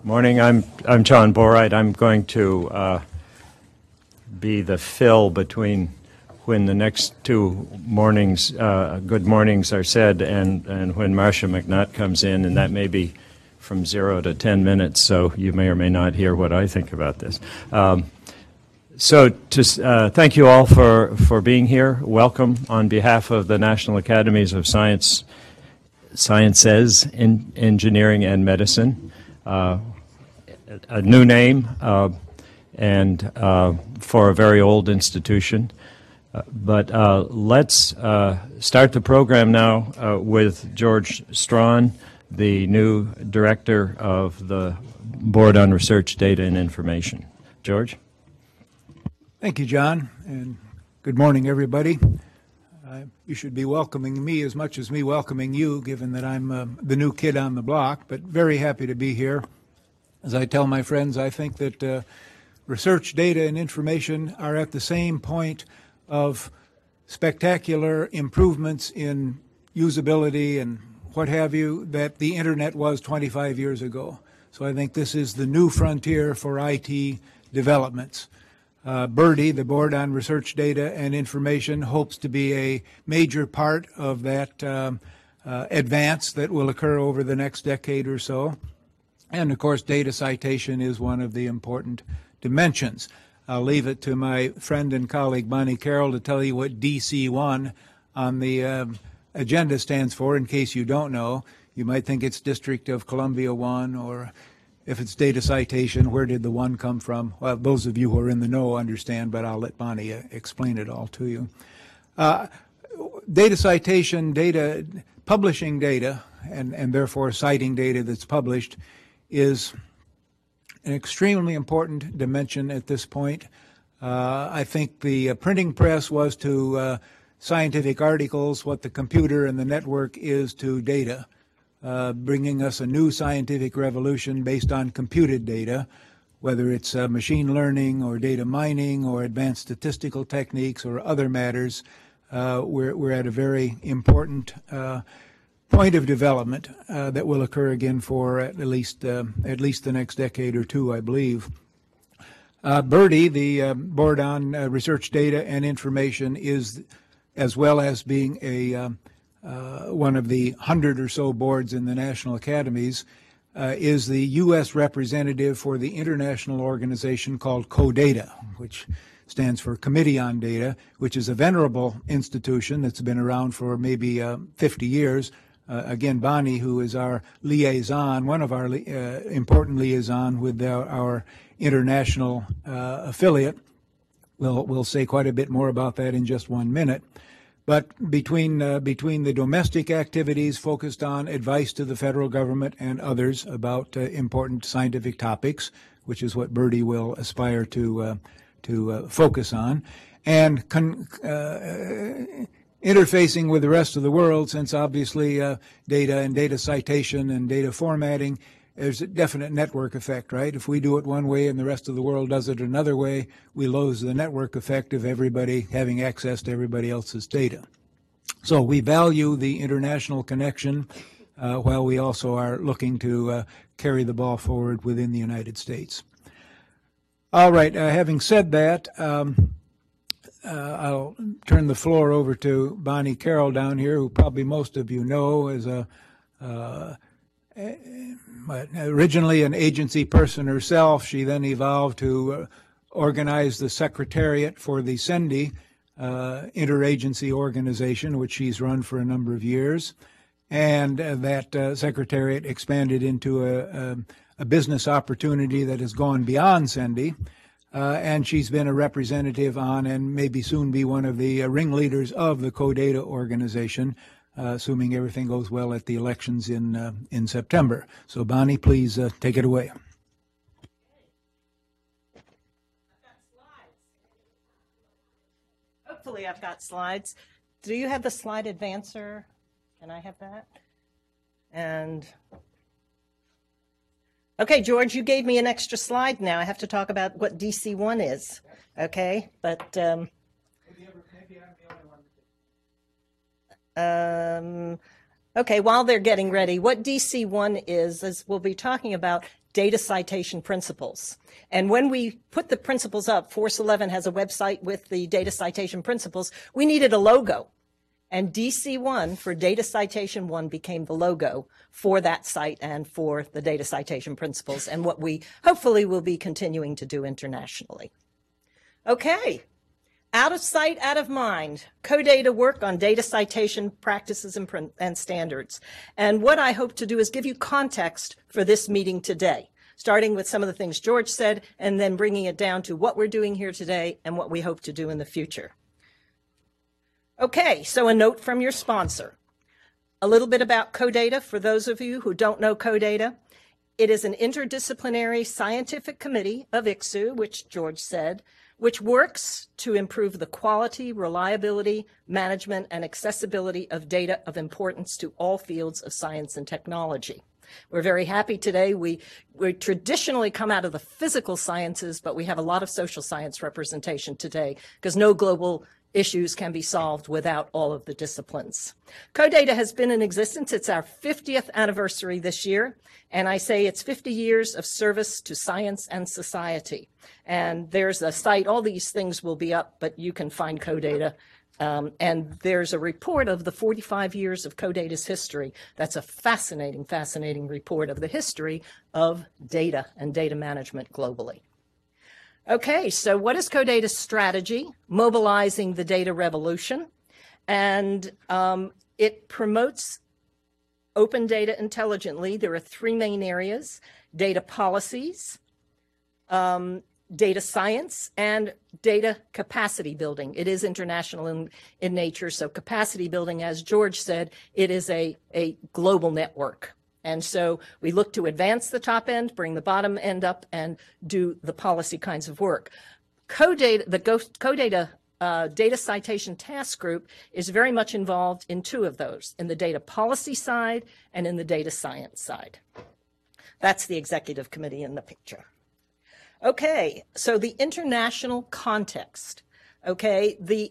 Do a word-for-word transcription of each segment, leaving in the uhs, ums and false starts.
Morning. I'm I'm John Borite. I'm going to uh, be the fill between when the next two mornings, uh, good mornings, are said, and and when Marcia McNutt comes in, and that may be from zero to ten minutes. So you may or may not hear what I think about this. Um, so to uh, thank you all for for being here. Welcome on behalf of the National Academies of Science, Sciences, in Engineering, and Medicine. Uh, a new name uh, and uh, for a very old institution. Uh, but uh, let's uh, start the program now uh, with George Strawn, the new director of the Board on Research, Data, and Information. George? Thank you, John, and good morning, everybody. Uh, you should be welcoming me as much as me welcoming you, given that I'm uh, the new kid on the block, but very happy to be here. As I tell my friends, I think that uh, research, data, and information are at the same point of spectacular improvements in usability and what have you that the Internet was twenty-five years ago. So I think this is the new frontier for I T developments. Uh, BIRDI, the Board on Research, Data, and Information, hopes to be a major part of that um, uh, advance that will occur over the next decade or so. And, of course, data citation is one of the important dimensions. I'll leave it to my friend and colleague Bonnie Carroll to tell you what D C one on the uh, agenda stands for, in case you don't know. You might think it's District of Columbia one, or if it's data citation, where did the one come from? Well, those of you who are in the know understand, but I'll let Bonnie uh, explain it all to you. Uh, data citation, data, publishing data, and, and therefore citing data that's published, is an extremely important dimension at this point. Uh, I think the uh, printing press was to uh, scientific articles what the computer and the network is to data, uh, bringing us a new scientific revolution based on computed data, whether it's uh, machine learning or data mining or advanced statistical techniques or other matters. Uh, we're, we're at a very important uh, point of development uh, that will occur again for at least uh, at least the next decade or two, I believe. Uh, BIRDI, the uh, Board on uh, Research, Data, and Information, is, as well as being a um, uh, one of the hundred or so boards in the National Academies, uh, is the U S representative for the international organization called CODATA, which stands for Committee on Data, which is a venerable institution that's been around for maybe uh, fifty years. Uh, again, Bonnie, who is our liaison, one of our uh, important liaison with our, our international uh, affiliate, will will say quite a bit more about that in just one minute. But between uh, between the domestic activities focused on advice to the federal government and others about uh, important scientific topics, which is what BIRDI will aspire to uh, to uh, focus on, and con uh, interfacing with the rest of the world, since obviously uh, data and data citation and data formatting, there's a definite network effect, right? If we do it one way and the rest of the world does it another way, we lose the network effect of everybody having access to everybody else's data. So we value the international connection uh, while we also are looking to uh, carry the ball forward within the United States. All right, uh, having said that, um, Uh, I'll turn the floor over to Bonnie Carroll down here, who probably most of you know as a uh, originally an agency person herself. She then evolved to uh, organize the secretariat for the CENDI uh, interagency organization, which she's run for a number of years. And uh, that uh, secretariat expanded into a, a, a business opportunity that has gone beyond CENDI. Uh, and she's been a representative on and maybe soon be one of the uh, ringleaders of the CODATA organization, uh, assuming everything goes well at the elections in uh, in September. So, Bonnie, please uh, take it away. I've got slides. Hopefully I've got slides. Do you have the slide advancer? Can I have that? And okay, George, you gave me an extra slide now. I have to talk about what D C one is, okay? But um, maybe, maybe I'm the only one. Um, Okay, while they're getting ready, what D C one is, is we'll be talking about data citation principles. And when we put the principles up, Force eleven has a website with the data citation principles, we needed a logo. And D C one for Data Citation one became the logo for that site and for the data citation principles and what we hopefully will be continuing to do internationally. Okay. Out of sight, out of mind, CODATA work on data citation practices and, and standards. And what I hope to do is give you context for this meeting today, starting with some of the things George said and then bringing it down to what we're doing here today and what we hope to do in the future. Okay, so a note from your sponsor. A little bit about CODATA for those of you who don't know CODATA. It is an interdisciplinary scientific committee of I C S U, which George said, which works to improve the quality, reliability, management, and accessibility of data of importance to all fields of science and technology. We're very happy today. We, we traditionally come out of the physical sciences, but we have a lot of social science representation today because no global issues can be solved without all of the disciplines. CODATA has been in existence. It's our fiftieth anniversary this year, and I say it's fifty years of service to science and society. And there's a site, all these things will be up, but you can find CODATA. Um, and there's a report of the forty-five years of CODATA's history. That's a fascinating, fascinating report of the history of data and data management globally. Okay, so what is CODATA's strategy? Mobilizing the data revolution. And um, it promotes open data intelligently. There are three main areas: data policies, um, data science, and data capacity building. It is international in, in nature, so capacity building, as George said, it is a, a global network. And so we look to advance the top end, bring the bottom end up, and do the policy kinds of work. CODATA, the CODATA uh, Data Citation Task Group is very much involved in two of those, in the data policy side and in the data science side. That's the executive committee in the picture. Okay, so the international context. Okay, the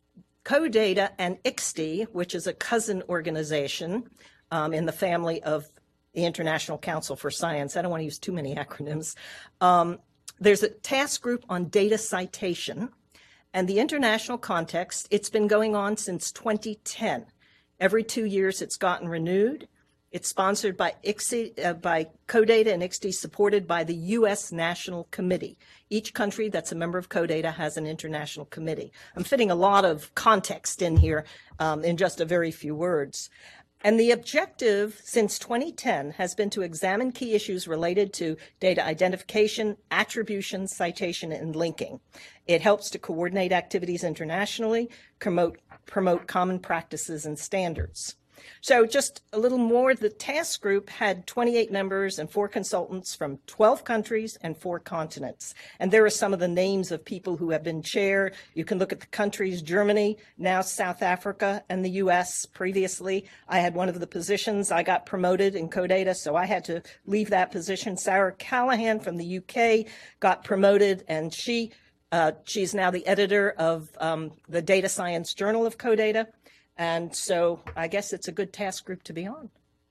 CODATA and I C S D, which is a cousin organization um, in the family of the International Council for Science. I don't want to use too many acronyms. Um, there's a task group on data citation, and the international context, it's been going on since twenty ten. Every two years it's gotten renewed. It's sponsored by I C S D, uh, by CODATA and I C S D, supported by the U S National Committee. Each country that's a member of CODATA has an international committee. I'm fitting a lot of context in here um, in just a very few words. And the objective since twenty ten has been to examine key issues related to data identification, attribution, citation, and linking. It helps to coordinate activities internationally, promote, promote common practices and standards. So just a little more, the task group had twenty-eight members and four consultants from twelve countries and four continents. And there are some of the names of people who have been chair. You can look at the countries: Germany, now South Africa, and the U S. Previously, I had one of the positions. I got promoted in CODATA, so I had to leave that position. Sarah Callahan from the U K got promoted, and she uh, she's now the editor of um, the Data Science Journal of CODATA. And so I guess it's a good task group to be on.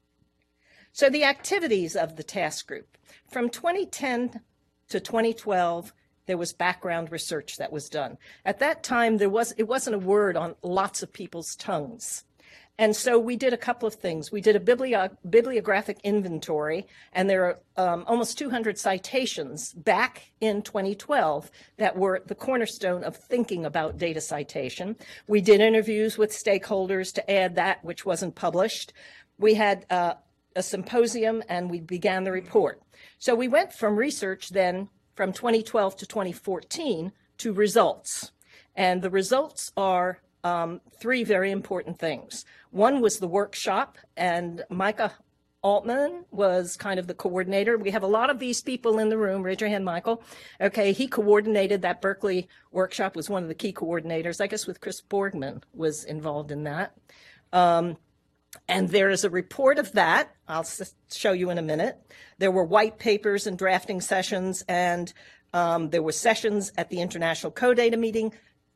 So the activities of the task group. From twenty ten to twenty twelve, there was background research that was done. At that time, there was, it wasn't a word on lots of people's tongues. And so we did a couple of things. We did a biblio bibliographic inventory, and there are um, almost two hundred citations back in twenty twelve that were the cornerstone of thinking about data citation. We did interviews with stakeholders to add that which wasn't published. We had uh, a symposium, and we began the report. So we went from research then from twenty twelve to twenty fourteen to results. And the results are Um, three very important things. One was the workshop, and Micah Altman was kind of the coordinator. We have a lot of these people in the room. Raise your hand, Michael. Okay, he coordinated that Berkeley workshop, was one of the key coordinators. I guess with Chris Borgman was involved in that. Um, and there is a report of that. I'll show you in a minute. There were white papers and drafting sessions, and um, there were sessions at the International CODATA meeting.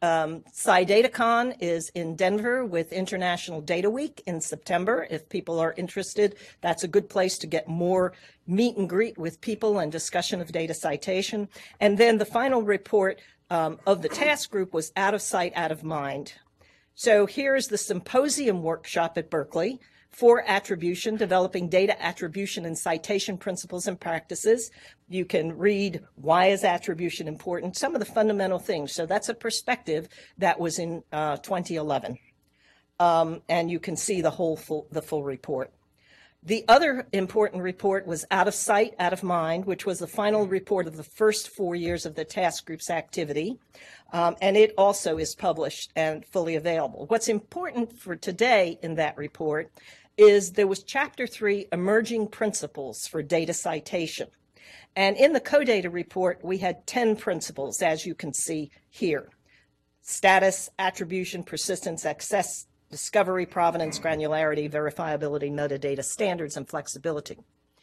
Um, SciDataCon is in Denver with International Data Week in September. If people are interested, that's a good place to get more meet and greet with people and discussion of data citation. And then the final report um, of the task group was Out of Sight, Out of Mind. So here's the symposium workshop at Berkeley for attribution, developing data attribution and citation principles and practices. You can read why is attribution important, some of the fundamental things. So that's a perspective that was in uh, twenty eleven. Um, and you can see the whole full, the full report. The other important report was Out of Sight, Out of Mind, which was the final report of the first four years of the task group's activity. Um, and it also is published and fully available. What's important for today in that report is there was chapter three, Emerging Principles for Data Citation. And in the CODATA report, we had ten principles, as you can see here: status, attribution, persistence, access, discovery, provenance, granularity, verifiability, metadata, standards, and flexibility.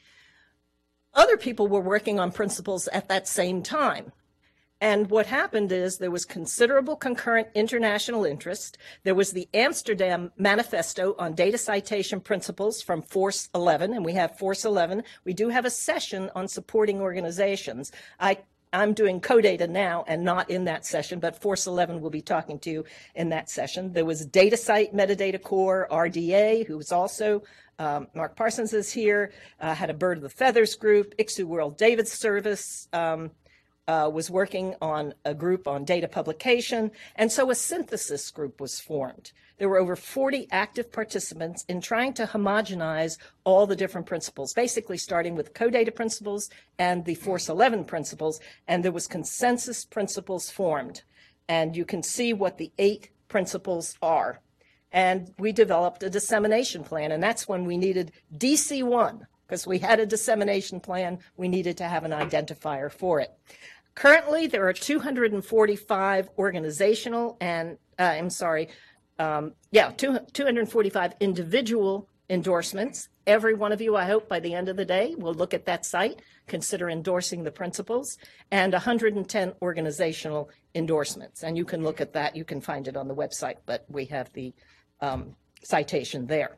Other people were working on principles at that same time. And what happened is there was considerable concurrent international interest. There was the Amsterdam Manifesto on Data Citation Principles from Force eleven, and we have Force eleven. We do have a session on supporting organizations. I I'm doing CODATA now and not in that session, but Force eleven will be talking to you in that session. There was DataCite, Metadata Core, R D A, who was also, um, Mark Parsons is here, uh, had a Bird of the Feathers group, I C S U World Data Service, um, uh, was working on a group on data publication, and so a synthesis group was formed. There were over forty active participants in trying to homogenize all the different principles, basically starting with CODATA principles and the Force eleven principles, and there was consensus principles formed. And you can see what the eight principles are. And we developed a dissemination plan, and that's when we needed D C one, because we had a dissemination plan, we needed to have an identifier for it. Currently, there are two hundred forty-five organizational and, uh, I'm sorry, Um, yeah, two, two hundred forty-five individual endorsements. Every one of you, I hope, by the end of the day, will look at that site, consider endorsing the principles, and one hundred ten organizational endorsements. And you can look at that. You can find it on the website, but we have the um, citation there.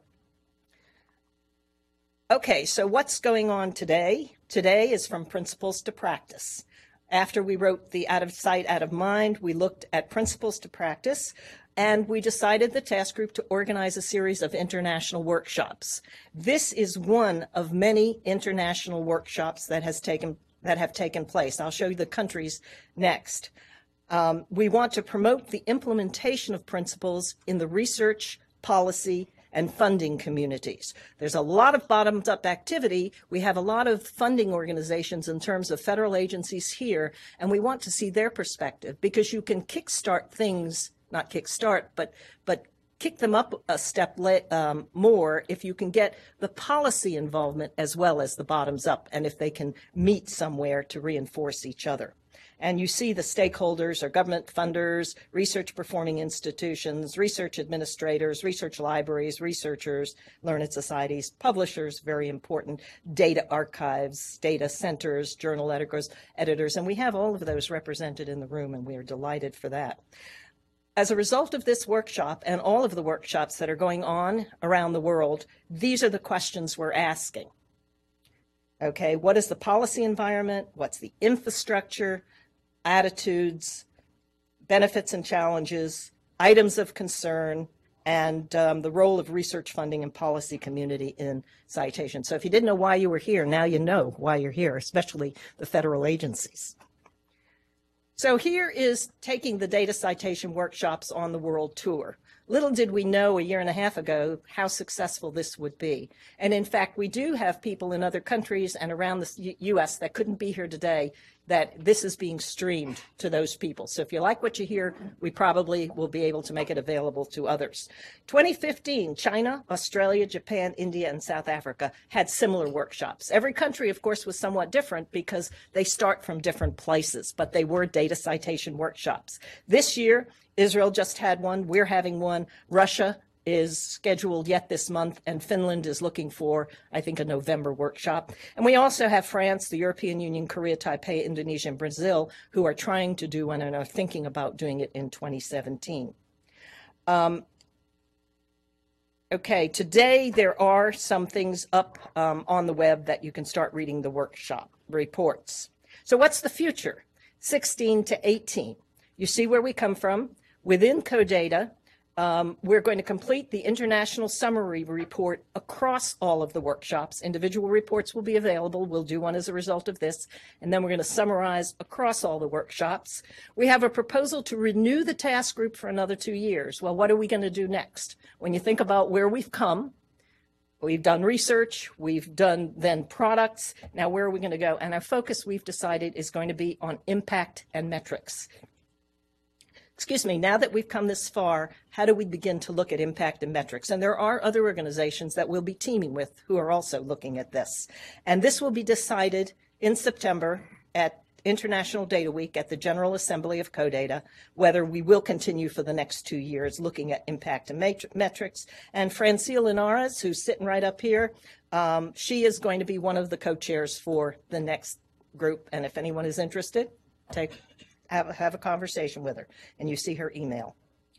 Okay, so what's going on today? Today is From Principles to Practice. After we wrote the Out of Sight, Out of Mind, we looked at Principles to Practice. And we decided, the task group, to organize a series of international workshops. This is one of many international workshops that has taken that have taken place. I'll show you the countries next. Um, we want to promote the implementation of principles in the research, policy, and funding communities. There's a lot of bottoms-up activity. We have a lot of funding organizations in terms of federal agencies here, and we want to see their perspective, because you can kickstart things, not kickstart, but but kick them up a step um, more if you can get the policy involvement as well as the bottoms up, and if they can meet somewhere to reinforce each other. And you see the stakeholders are government funders, research performing institutions, research administrators, research libraries, researchers, learned societies, publishers, very important, data archives, data centers, journal editors, editors, and we have all of those represented in the room, and we are delighted for that. As a result of this workshop and all of the workshops that are going on around the world, these are the questions we're asking. Okay, what is the policy environment? What's the infrastructure? Attitudes, benefits and challenges, items of concern, and um, the role of research funding and policy community in citation. So if you didn't know why you were here, now you know why you're here, especially the federal agencies. So here is taking the data citation workshops on the world tour. Little did we know a year and a half ago how successful this would be. And in fact, we do have people in other countries and around the U S that couldn't be here today, that this is being streamed to those people. So if you like what you hear, we probably will be able to make it available to others. twenty fifteen, China, Australia, Japan, India, and South Africa had similar workshops. Every country, of course, was somewhat different because they start from different places, but they were data citation workshops. This year, Israel just had one. We're having one. Russia is scheduled yet this month, and Finland is looking for, I think, a November workshop. And we also have France, the European Union, Korea, Taipei, Indonesia, and Brazil, who are trying to do one and are thinking about doing it in twenty seventeen. Um, okay, today there are some things up um, on the web that you can start reading the workshop reports. So what's the future? sixteen to eighteen. You see where we come from. Within CODATA, um, we're going to complete the international summary report across all of the workshops. Individual reports will be available. We'll do one as a result of this. And then we're going to summarize across all the workshops. We have a proposal to renew the task group for another two years. Well, what are we going to do next? When you think about where we've come, we've done research, we've done then products. Now, where are we going to go? And our focus, we've decided, is going to be on impact and metrics. Excuse me, now that we've come this far, how do we begin to look at impact and metrics? And there are other organizations that we'll be teaming with who are also looking at this. And this will be decided in September at International Data Week at the General Assembly of CODATA, whether we will continue for the next two years looking at impact and matri- metrics. And Francine Linares, who's sitting right up here, um, she is going to be one of the co-chairs for the next group. And if anyone is interested, take Have, have a conversation with her, and you see her email.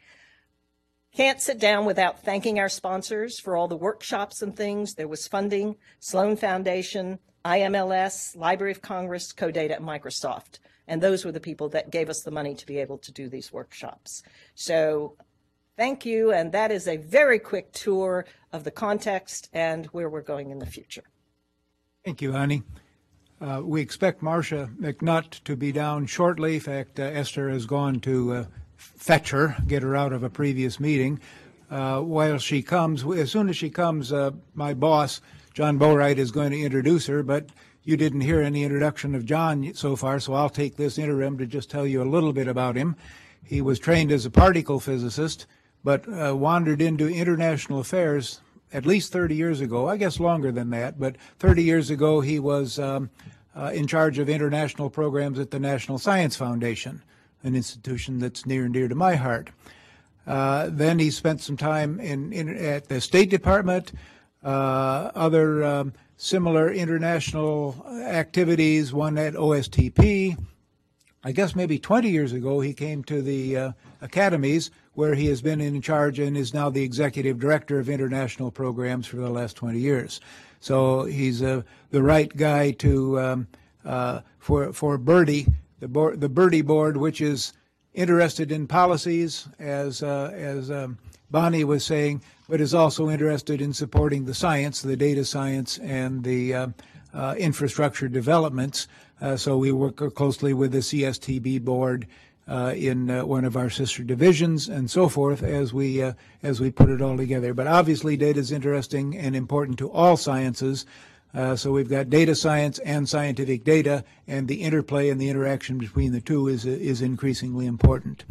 Can't sit down without thanking our sponsors for all the workshops and things. There was funding, Sloan Foundation, I M L S, Library of Congress, CODATA, and Microsoft. And those were the people that gave us the money to be able to do these workshops. So thank you, and that is a very quick tour of the context and where we're going in the future. Thank you, Annie. Uh, we expect Marcia McNutt to be down shortly. In fact, uh, Esther has gone to uh, fetch her, get her out of a previous meeting. Uh, while she comes, as soon as she comes, uh, my boss, John Boatwright, is going to introduce her, but you didn't hear any introduction of John so far, so I'll take this interim to just tell you a little bit about him. He was trained as a particle physicist, but uh, wandered into international affairs at least thirty years ago, I guess longer than that, but thirty years ago he was um, uh, in charge of international programs at the National Science Foundation, an institution that's near and dear to my heart. Uh, then he spent some time in, in at the State Department, uh, other um, similar international activities, one at O S T P. I guess maybe twenty years ago he came to the uh, academies, where he has been in charge and is now the executive director of international programs for the last twenty years. So he's uh, the right guy to um, uh, for for Birdie, the board, the Birdie board, which is interested in policies, as uh, as um, Bonnie was saying, but is also interested in supporting the science, the data science, and the uh, uh, infrastructure developments. Uh, so we work closely with the C S T B board uh, in uh, one of our sister divisions and so forth as we uh, as we put it all together. But obviously data is interesting and important to all sciences. Uh, so we've got data science and scientific data, and the interplay and the interaction between the two is is increasingly important.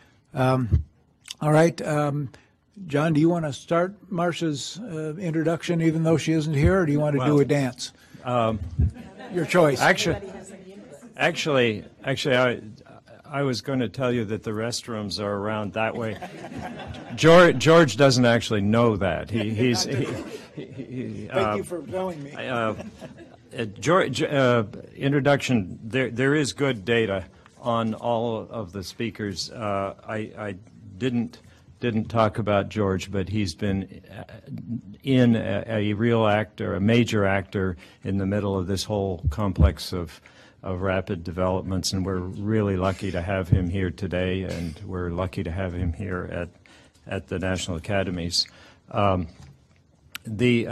Um, all right. Um, John, do you want to start Marcia's uh, introduction even though she isn't here, or do you want to well, do a dance? Um, Your choice. Actually, actually, actually, I, I was going to tell you that the restrooms are around that way. George, George doesn't actually know that. He, he's. He, he, he, Thank uh, you for telling me. Uh, uh, George, uh, introduction. There, there is good data on all of the speakers. Uh, I, I didn't. Didn't talk about George, but he's been in a, a real actor, a major actor in the middle of this whole complex of, of rapid developments, and we're really lucky to have him here today, and we're lucky to have him here at, at the National Academies. Um, the